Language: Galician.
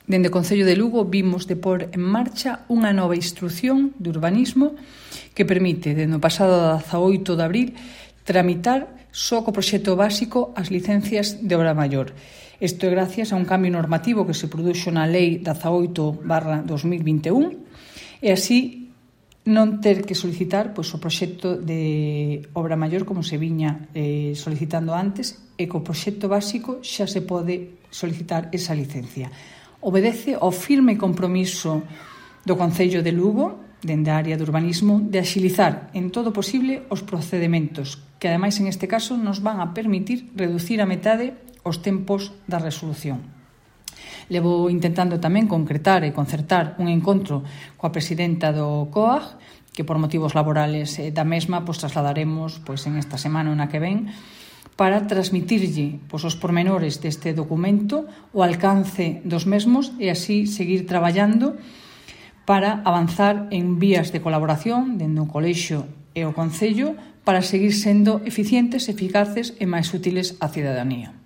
Dende o Concello de Lugo vimos de pôr en marcha unha nova instrución de urbanismo que permite, dende o pasado 18 de abril, tramitar só co proxecto básico as licencias de obra maior. Isto é gracias a un cambio normativo que se produxo na Lei 18/2021 e así non ter que solicitar o proxecto de obra maior como se viña solicitando antes, e co proxecto básico xa se pode solicitar esa licencia. Obedece ao firme compromiso do Concello de Lugo, dende a área de urbanismo, de axilizar en todo posible os procedementos, que ademais en este caso nos van a permitir reducir a metade os tempos da resolución. Levo intentando tamén concretar e concertar un encontro coa presidenta do COAG, que por motivos laborales da mesma trasladaremos en esta semana ou na que ven, para transmitirlle os pormenores deste documento, o alcance dos mesmos e así seguir traballando para avanzar en vías de colaboración dende o colexio e o Concello para seguir sendo eficientes, eficaces e máis útiles á cidadanía.